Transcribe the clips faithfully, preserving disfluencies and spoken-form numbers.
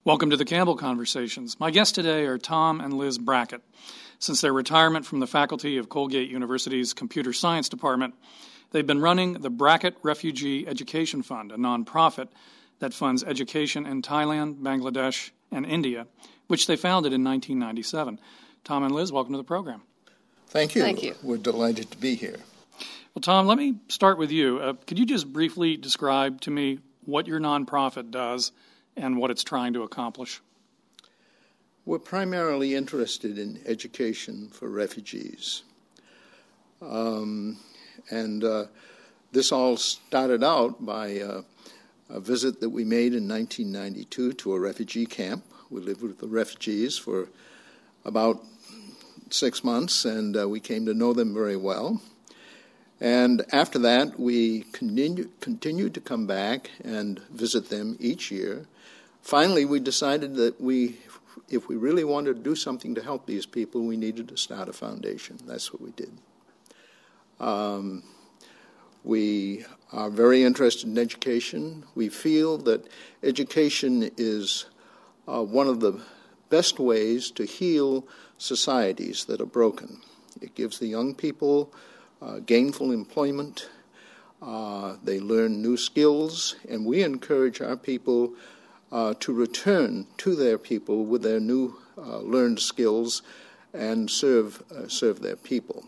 Welcome to the Campbell Conversations. My guests today are Tom and Liz Brackett. Since their retirement from the faculty of Colgate University's Computer Science Department, they've been running the Brackett Refugee Education Fund, a nonprofit that funds education in Thailand, Bangladesh, and India, which they founded in nineteen ninety-seven. Tom and Liz, welcome to the program. Thank you. Thank you. We're delighted to be here. Well, Tom, let me start with you. Uh, could you just briefly describe to me what your nonprofit does and what it's trying to accomplish? We're primarily interested in education for refugees. Um, and uh, this all started out by uh, a visit that we made in nineteen ninety-two to a refugee camp. We lived with the refugees for about six months, and uh, we came to know them very well. And after that, we continue, continued to come back and visit them each year. Finally, we decided that we, if we really wanted to do something to help these people, we needed to start a foundation. That's what we did. Um, we are very interested in education. We feel that education is uh, one of the best ways to heal societies that are broken. It gives the young people uh, gainful employment. Uh, they learn new skills, and we encourage our people Uh, to return to their people with their new uh, learned skills and serve uh, serve their people.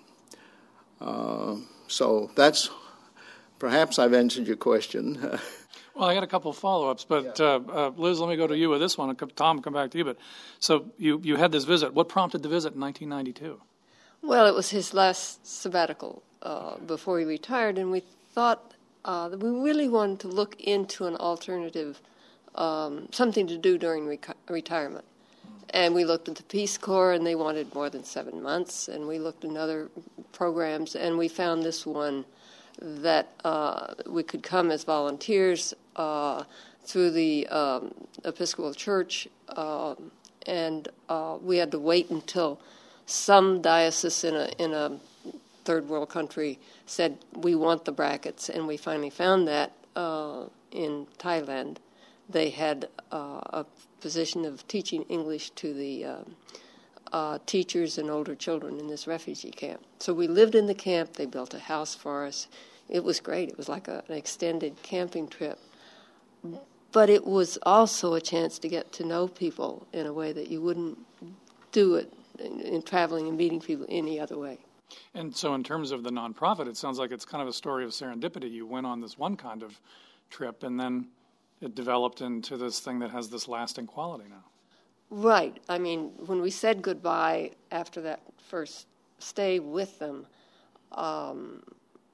Uh, so that's, perhaps I've answered your question. Well, I got a couple of follow-ups, but yeah. uh, uh, Liz, let me go to you with this one. Tom, come back to you. But so you, you had this visit. What prompted the visit in nineteen ninety-two? Well, it was his last sabbatical uh, before he retired, and we thought uh, that we really wanted to look into an alternative Um, something to do during rec- retirement. And we looked at the Peace Corps, and they wanted more than seven months. And we looked at other programs, and we found this one that uh, we could come as volunteers uh, through the um, Episcopal Church, uh, and uh, we had to wait until some diocese in a in a third world country said, we want the Bracketts, and we finally found that uh, in Thailand. They had uh, a position of teaching English to the um, uh, teachers and older children in this refugee camp. So we lived in the camp. They built a house for us. It was great. It was like a, an extended camping trip. But it was also a chance to get to know people in a way that you wouldn't do it in, in traveling and meeting people any other way. And so in terms of the nonprofit, it sounds like it's kind of a story of serendipity. You went on this one kind of trip, and then it developed into this thing that has this lasting quality now. Right. I mean, when we said goodbye after that first stay with them, um,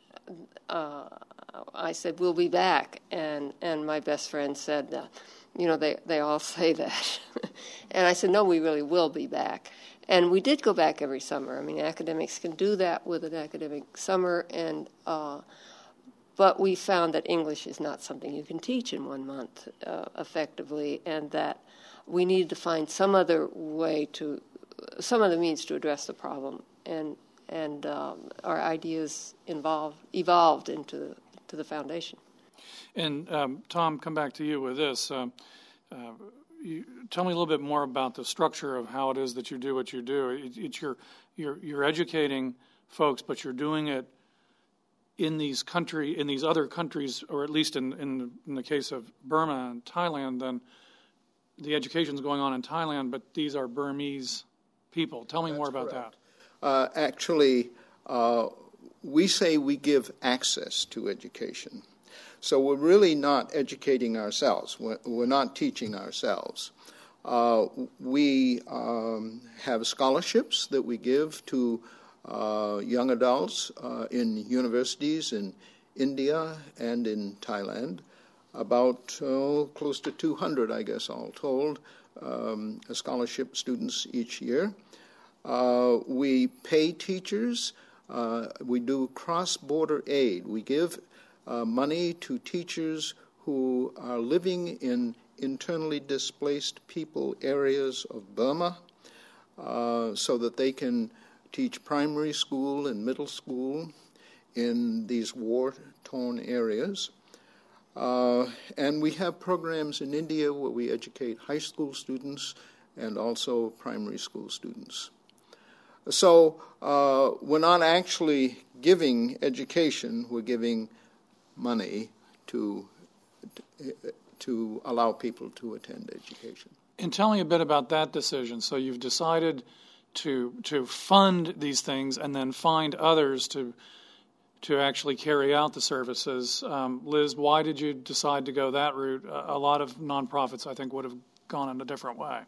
uh, I said, we'll be back. And, and my best friend said, uh, you know, they, they all say that. And I said, no, we really will be back. And we did go back every summer. I mean, academics can do that with an academic summer, and uh but we found that English is not something you can teach in one month uh, effectively, and that we needed to find some other way to, some other means to address the problem. And and um, our ideas involved, evolved into the, to the foundation. And um, Tom, come back to you with this. Uh, uh, you, tell me a little bit more about the structure of how it is that you do what you do. It, it's your, you're you're educating folks, but you're doing it in these country, in these other countries, or at least in, in, in the case of Burma and Thailand, then the education's going on in Thailand, but these are Burmese people. Tell me That's more about correct. that. Uh, actually, uh, we say we give access to education. So we're really not educating ourselves. We're, we're not teaching ourselves. Uh, we um, have scholarships that we give to Uh, young adults uh, in universities in India and in Thailand, about oh, close to two hundred, I guess, all told, um, scholarship students each year. Uh, we pay teachers. Uh, we do cross-border aid. We give uh, money to teachers who are living in internally displaced people areas of Burma uh, so that they can teach primary school and middle school in these war-torn areas. Uh, and we have programs in India where we educate high school students and also primary school students. So uh, we're not actually giving education, we're giving money to, to allow people to attend education. And tell me a bit about that decision. So you've decided to to fund these things and then find others to to actually carry out the services. Um, Liz, why did you decide to go that route? A, a lot of nonprofits, I think, would have gone in a different way.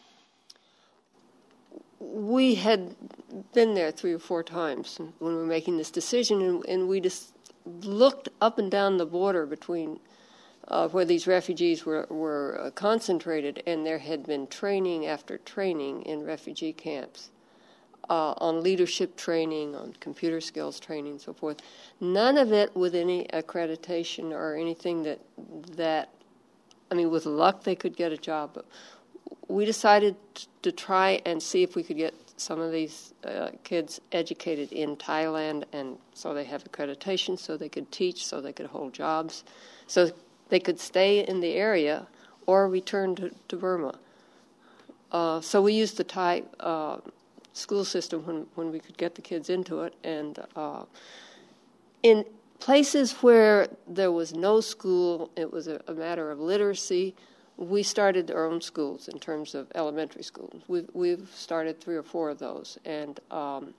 We had been there three or four times when we were making this decision, and, and we just looked up and down the border between uh, where these refugees were, were uh, concentrated, and there had been training after training in refugee camps uh, on leadership training, on computer skills training, and so forth. None of it with any accreditation or anything that, that I mean, with luck they could get a job, but we decided to try and see if we could get some of these uh, kids educated in Thailand, and so they have accreditation, so they could teach, so they could hold jobs, so they could stay in the area or return to, to Burma. Uh, so we used the Thai uh, school system when, when we could get the kids into it, and uh, in places where there was no school, it was a, a matter of literacy. We started our own schools in terms of elementary schools. We've, we've started three or four of those, and um,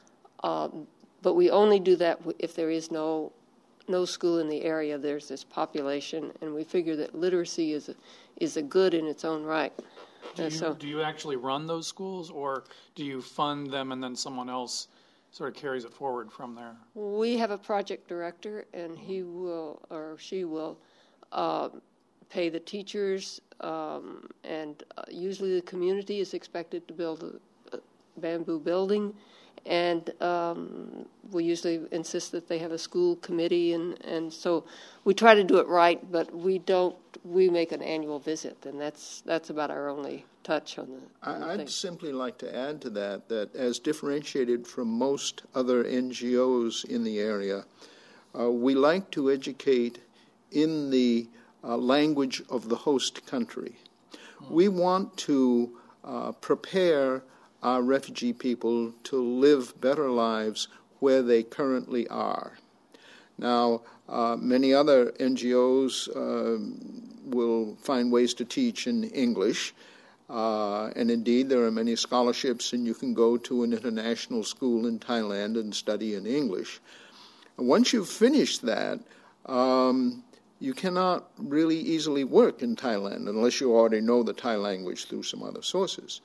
um, but we only do that if there is no no school in the area. There's this population, and we figure that literacy is a, is a good in its own right. Do you, so, do you actually run those schools, or do you fund them and then someone else sort of carries it forward from there? We have a project director, and he will or she will uh, pay the teachers, um, and uh, usually the community is expected to build a, a bamboo building, and um, we usually insist that they have a school committee, and, and so we try to do it right, but we don't, we make an annual visit, and that's that's about our only touch on the, on the I'd thing. simply like to add to that, that as differentiated from most other N G Os in the area, uh, we like to educate in the uh, language of the host country. We want to uh, prepare our refugee people to live better lives where they currently are. Now, uh, many other N G Os uh, will find ways to teach in English, uh, and indeed there are many scholarships, and you can go to an international school in Thailand and study in English. And once you've finished that, um, you cannot really easily work in Thailand unless you already know the Thai language through some other sources.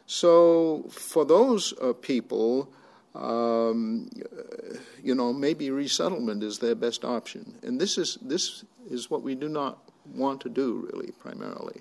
So for those uh, people, um, you know, maybe resettlement is their best option. And this is this is what we do not want to do, really, primarily.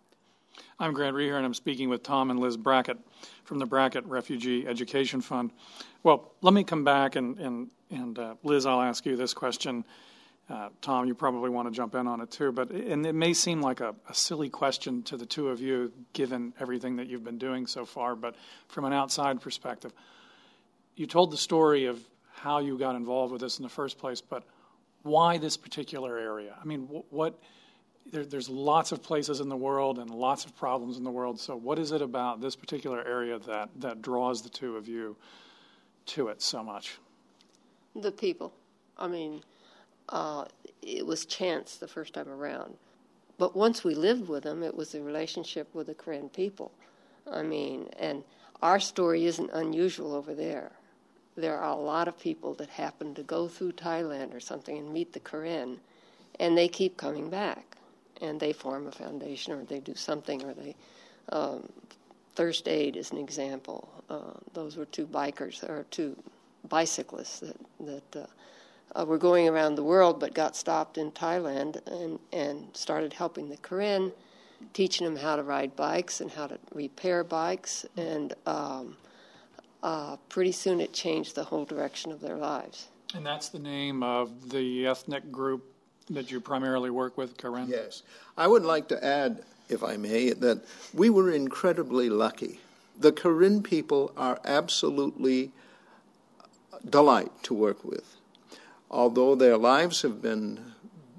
I'm Grant Reher, and I'm speaking with Tom and Liz Brackett from the Brackett Refugee Education Fund. Well, let me come back, and, and, and uh, Liz, I'll ask you this question. Uh, Tom, you probably want to jump in on it too, but and it may seem like a, a silly question to the two of you, given everything that you've been doing so far, but from an outside perspective, you told the story of how you got involved with this in the first place, but why this particular area? I mean, what, what there, there's lots of places in the world and lots of problems in the world, so what is it about this particular area that, that draws the two of you to it so much? The people. I mean, Uh, it was chance the first time around. But once we lived with them, it was a relationship with the Karen people. I mean, and our story isn't unusual over there. There are a lot of people that happen to go through Thailand or something and meet the Karen, and they keep coming back. And they form a foundation, or they do something, or they... Um, Thirst Aid is an example. Uh, those were two bikers, or two bicyclists that... that uh, Uh, were going around the world but got stopped in Thailand and, and started helping the Karen, teaching them how to ride bikes and how to repair bikes. And um, uh, pretty soon it changed the whole direction of their lives. And that's the name of the ethnic group that you primarily work with, Karen? Yes. I would like to add, if I may, that we were incredibly lucky. The Karen people are absolutely a delight to work with. Although their lives have been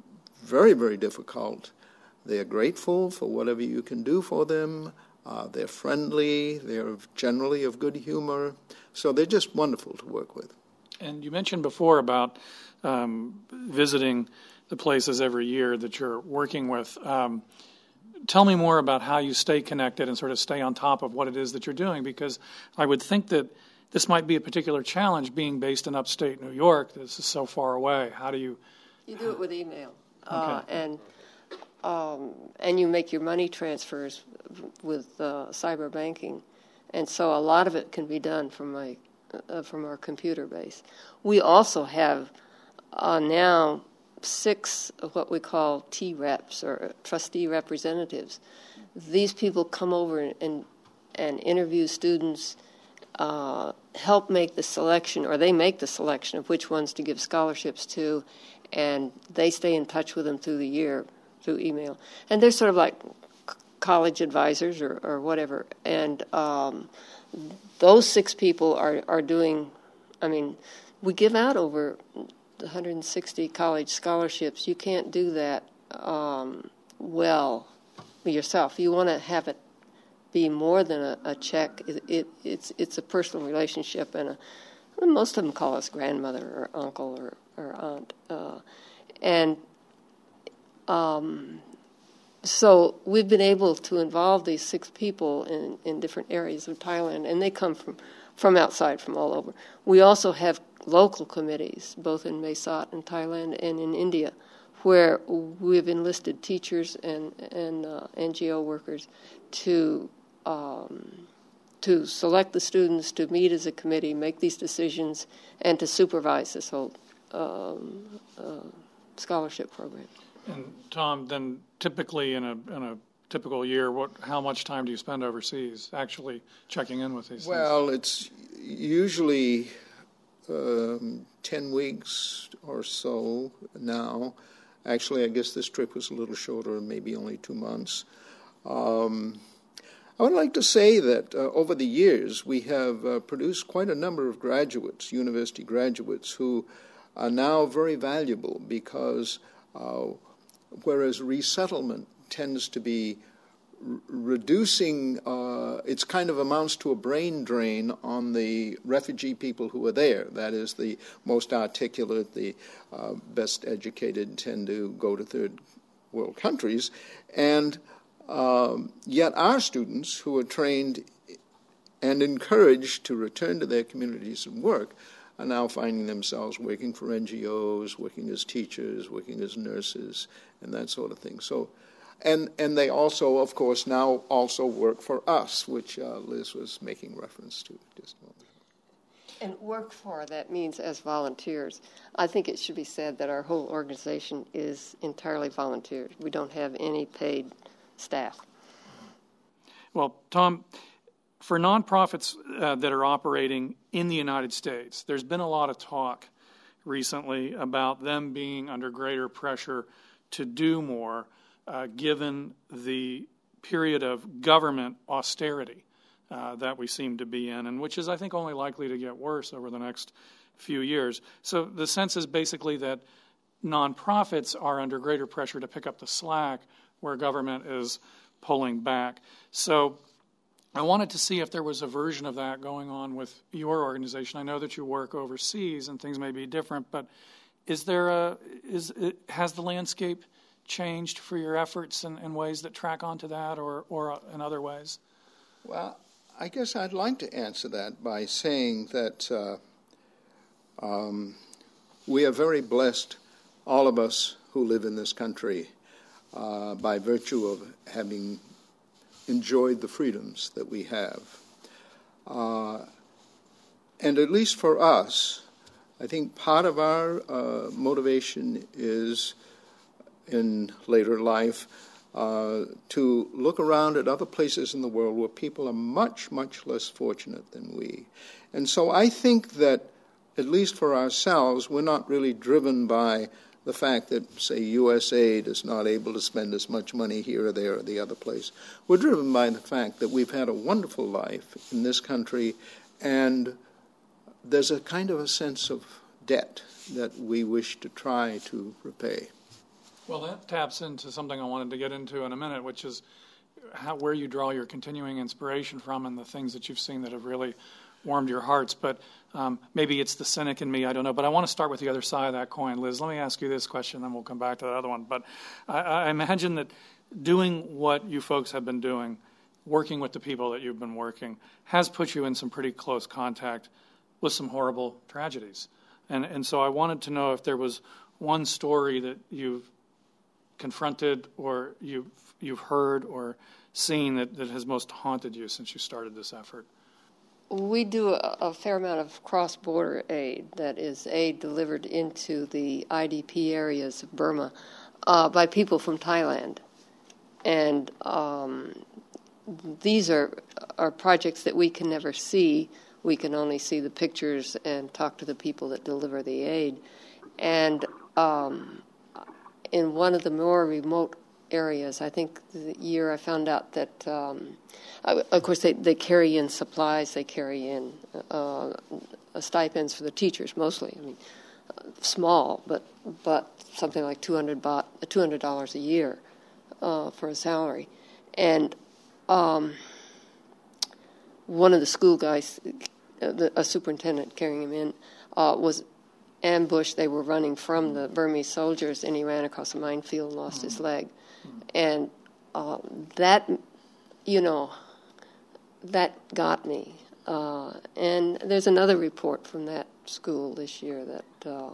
very, very difficult. They're grateful for whatever you can do for them. Uh, they're friendly. They're generally of good humor. So they're just wonderful to work with. And you mentioned before about um, visiting the places every year that you're working with. Um, tell me more about how you stay connected and sort of stay on top of what it is that you're doing, because I would think that this might be a particular challenge being based in upstate New York. This is so far away. How do you... You do it with email. Okay. Uh, and um, and you make your money transfers with uh, cyber banking. And so a lot of it can be done from my uh, from our computer base. We also have uh, now six of what we call T reps, or trustee representatives. These people come over and and, and interview students, uh, help make the selection, or they make the selection of which ones to give scholarships to, and they stay in touch with them through the year through email. And they're sort of like college advisors or, or whatever. And um, those six people are, are doing, I mean, we give out over one hundred sixty college scholarships. You can't do that um, well yourself. You want to have it be more than a, a check. It, it, it's it's a personal relationship, and a, well, most of them call us grandmother or uncle or, or aunt. Uh, and um, so we've been able to involve these six people in, in different areas of Thailand, and they come from, from outside, from all over. We also have local committees, both in Mae Sot in Thailand and in India, where we've enlisted teachers and, and uh, N G O workers to um, to select the students, to meet as a committee, make these decisions, and to supervise this whole um, uh, scholarship program. And Tom, then typically in a in a typical year, what how much time do you spend overseas actually checking in with these well, things? Well, it's usually um, ten weeks or so now. Actually, I guess this trip was a little shorter, maybe only two months. Um, I would like to say that uh, over the years, we have uh, produced quite a number of graduates, university graduates, who are now very valuable because uh, whereas resettlement tends to be r- reducing, uh, it's kind of amounts to a brain drain on the refugee people who are there. That is, the most articulate, the uh, best educated tend to go to third world countries. And um, yet our students who are trained and encouraged to return to their communities and work are now finding themselves working for N G Os, working as teachers, working as nurses, and that sort of thing. So, and and they also, of course, now also work for us, which uh, Liz was making reference to just a moment ago. And work for, that means as volunteers. I think it should be said that our whole organization is entirely volunteers. We don't have any paid staff. Well, Tom, for nonprofits uh, that are operating in the United States, there's been a lot of talk recently about them being under greater pressure to do more, uh, given the period of government austerity uh, that we seem to be in, and which is, I think, only likely to get worse over the next few years. So the sense is basically that nonprofits are under greater pressure to pick up the slack where government is pulling back. So I wanted to see if there was a version of that going on with your organization. I know that you work overseas and things may be different, but is there a is it, has the landscape changed for your efforts in, in ways that track onto that, or or in other ways? Well, I guess I'd like to answer that by saying that uh, um, we are very blessed, all of us who live in this country, uh, by virtue of having enjoyed the freedoms that we have. Uh, and at least for us, I think part of our uh, motivation is, in later life, uh, to look around at other places in the world where people are much, much less fortunate than we. And so I think that, at least for ourselves, we're not really driven by the fact that, say, U S A I D is not able to spend as much money here or there or the other place. We're driven by the fact that we've had a wonderful life in this country, and there's a kind of a sense of debt that we wish to try to repay. Well, that taps into something I wanted to get into in a minute, which is how, where you draw your continuing inspiration from and the things that you've seen that have really warmed your hearts. But um, maybe it's the cynic in me, I don't know. But I want to start with the other side of that coin. Liz, let me ask you this question, then we'll come back to that other one. But I, I imagine that doing what you folks have been doing, working with the people that you've been working, has put you in some pretty close contact with some horrible tragedies. And and so I wanted to know if there was one story that you've confronted or you've, you've heard or seen that, that has most haunted you since you started this effort. We do a, a fair amount of cross-border aid, that is aid delivered into the I D P areas of Burma uh, by people from Thailand. And um, these are, are projects that we can never see. We can only see the pictures and talk to the people that deliver the aid. And um, in one of the more remote areas, I think the year I found out that, um, I, of course, they, they carry in supplies, they carry in uh, stipends for the teachers mostly. I mean, uh, small, but but something like two hundred baht, two hundred dollars a year uh, for a salary. And um, one of the school guys, uh, the, a superintendent carrying him in, uh, was ambushed. They were running from the Burmese soldiers, and he ran across a minefield and lost mm-hmm. his leg. Mm-hmm. And uh, that, you know, that got me. Uh, and there's another report from that school this year that uh,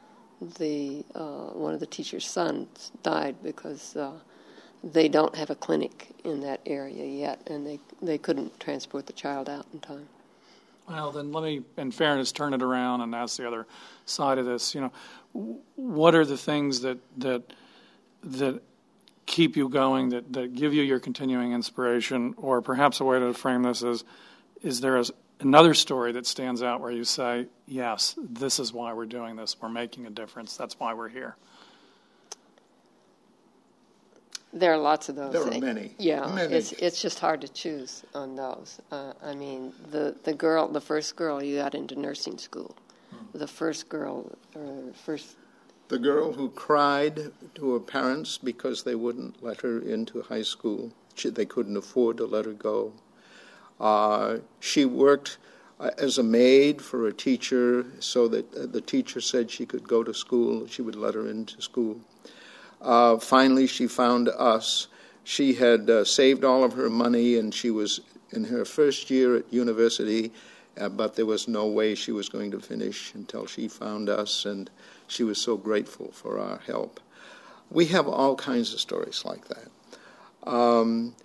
the uh, one of the teacher's sons died because uh, they don't have a clinic in that area yet, and they, they couldn't transport the child out in time. Well, then let me, in fairness, turn it around and ask the other side of this. You know, what are the things that that that keep you going, that, that give you your continuing inspiration? Or perhaps a way to frame this is, is there a, another story that stands out where you say, yes, this is why we're doing this. We're making a difference. That's why we're here. There are lots of those. There are many. Yeah, many. it's it's just hard to choose on those. Uh, I mean, the, the girl, the first girl you got into nursing school, hmm. the first girl, or first... The girl who cried to her parents because they wouldn't let her into high school. She, they couldn't afford to let her go. Uh, she worked uh, as a maid for a teacher so that uh, the teacher said she could go to school. She would let her into school. Uh, finally, she found us. She had uh, saved all of her money, and she was in her first year at university, uh, but there was no way she was going to finish until she found us, and she was so grateful for our help. We have all kinds of stories like that. Um,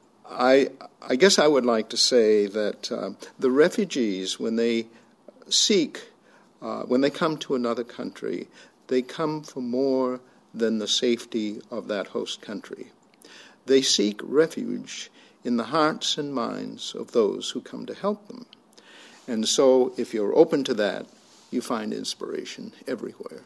I, I guess I would like to say that uh, the refugees, when they seek, uh, when they come to another country, they come for more than the safety of that host country. They seek refuge in the hearts and minds of those who come to help them. And so if you're open to that, you find inspiration everywhere.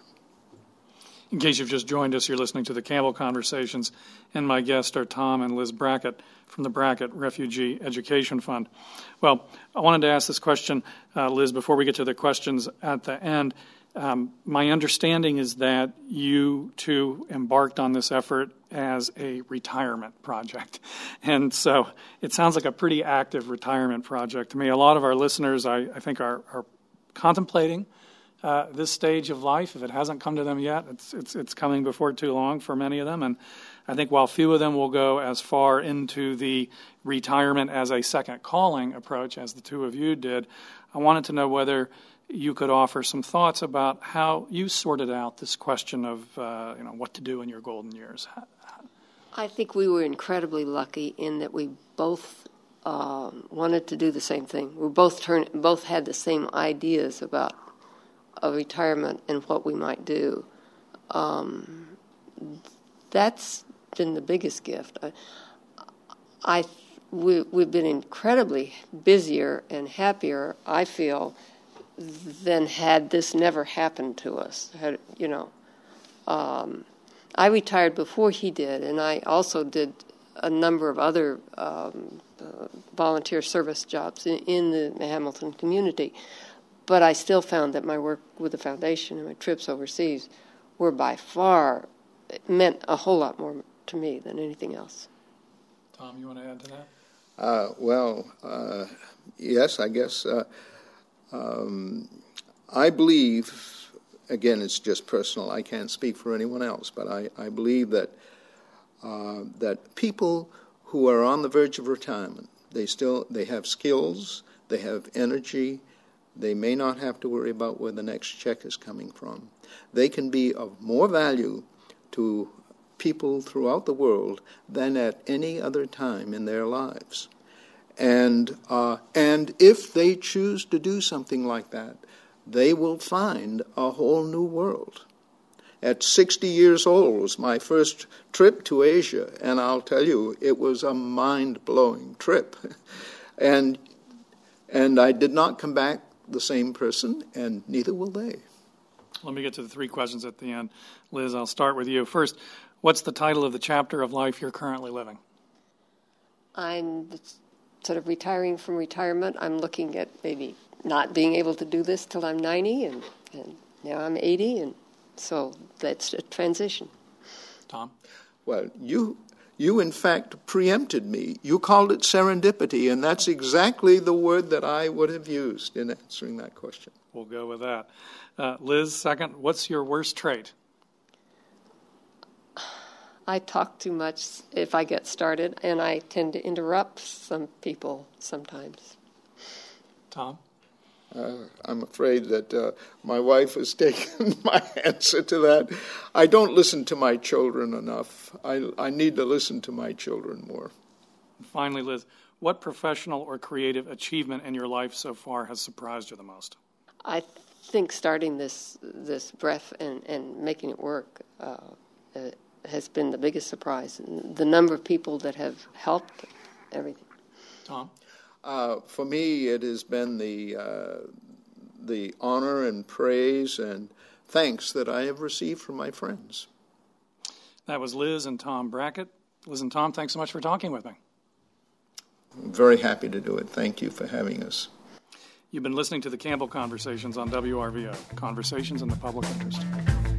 In case you've just joined us, you're listening to the Campbell Conversations, and my guests are Tom and Liz Brackett from the Brackett Refugee Education Fund. Well, I wanted to ask this question, uh, Liz, before we get to the questions at the end. Um, my understanding is that you, too, embarked on this effort as a retirement project. And so it sounds like a pretty active retirement project to me. A lot of our listeners, I, I think, are, are contemplating uh, this stage of life. If it hasn't come to them yet, it's, it's, it's coming before too long for many of them. And I think while few of them will go as far into the retirement as a second calling approach as the two of you did, I wanted to know whether you could offer some thoughts about how you sorted out this question of uh, you know what to do in your golden years. I think we were incredibly lucky in that we both uh, wanted to do the same thing. We both turn, both had the same ideas about a retirement and what we might do. Um, that's been the biggest gift. I, I we, we've been incredibly busier and happier, I feel, than had this never happened to us. Had, you know, um, I retired before he did, and I also did a number of other um, uh, volunteer service jobs in, in the Hamilton community. But I still found that my work with the foundation and my trips overseas were by far it meant a whole lot more to me than anything else. Tom, you want to add to that? Uh, well, uh, yes, I guess. Uh, um, I believe, again, it's just personal. I can't speak for anyone else, but I, I believe that uh, that people who are on the verge of retirement, they still they have skills, they have energy, they may not have to worry about where the next check is coming from. They can be of more value to people throughout the world than at any other time in their lives. And uh, and if they choose to do something like that, they will find a whole new world. At sixty years old was my first trip to Asia, and I'll tell you, it was a mind-blowing trip. and and I did not come back the same person, and neither will they. Let me get to the three questions at the end. Liz, I'll start with you. First, what's the title of the chapter of life you're currently living? I'm sort of retiring from retirement. I'm looking at maybe not being able to do this till I'm ninety, and, and now I'm eighty, and so that's a transition. Tom? Well, you you in fact preempted me. You called it serendipity, and that's exactly the word that I would have used in answering that question. We'll go with that. Uh, Liz, second, what's your worst trait? I talk too much if I get started, and I tend to interrupt some people sometimes. Tom? Uh, I'm afraid that uh, my wife has taken my answer to that. I don't listen to my children enough. I, I need to listen to my children more. Finally, Liz, what professional or creative achievement in your life so far has surprised you the most? I think starting this this breath and, and making it work uh, uh, has been the biggest surprise. The number of people that have helped, everything. Tom? Uh, for me, it has been the uh, the honor and praise and thanks that I have received from my friends. That was Liz and Tom Brackett. Liz and Tom, thanks so much for talking with me. I'm very happy to do it. Thank you for having us. You've been listening to the Campbell Conversations on W R V O, Conversations in the Public Interest.